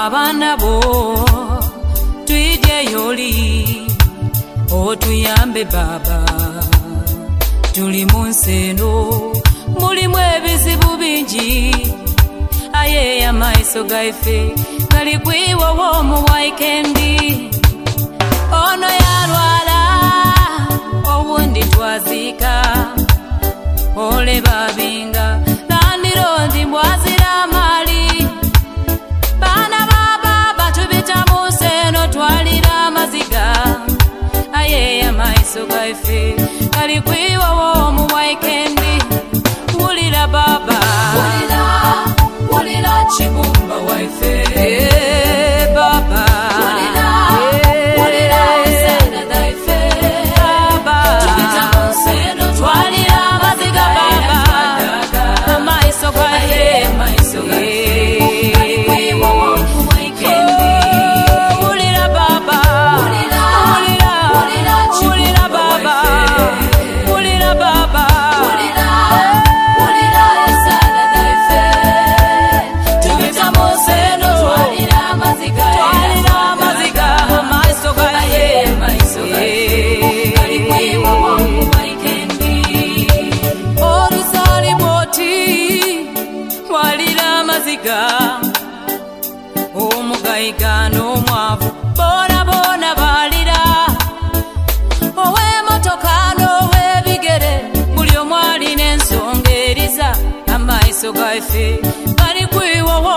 abaana bo tuyige yoli otuyambe baba tuli mu nsi eno mulimu ebizibu bingi aye amaiso gaife gali kwiwa womu waikendi ono yalwala owundi twazika ole babinga landirondi mbwazira mali bana baba batubita mu nsi eno twalira amaziga aye amaiso gaife gali kwiwa womu waikendi wulira baba wulira chibumba waife baba wulira sana daife baba tubita mu nsi eno twalira amaziga baba amaiso gaife gali kwiwa womu waikendi wulira baba wulira baba wulira baba wulira sana daife tubita mu nsi eno twalira amaziga amaiso gaife gali kwiwa womu waikendi olusali bwoti walira amaziga omugayiga n'omwavu bona balira ow'emotoka n'ow'ebigere buli omu alina ensonga eriza amaiso gaife gali kwiwa